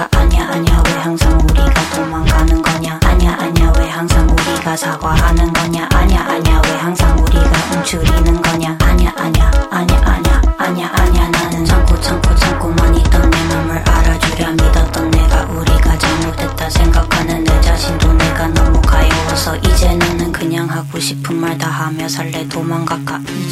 아냐 아냐 왜 항상 우리가 도망가는 거냐 아냐 아냐 왜 항상 우리가 사과하는 거냐 아냐 아냐 왜 항상 우리가 움츠리는 거냐 아냐 아냐 아냐 아냐 아냐 아냐 나는 참고만 있던 내 맘을 알아주려 믿었던 내가 우리가 잘못했다 생각하는 내 자신도 내가 너무 가여워서 이제 나는 그냥 하고 싶은 말 다 하며 살래 도망갈까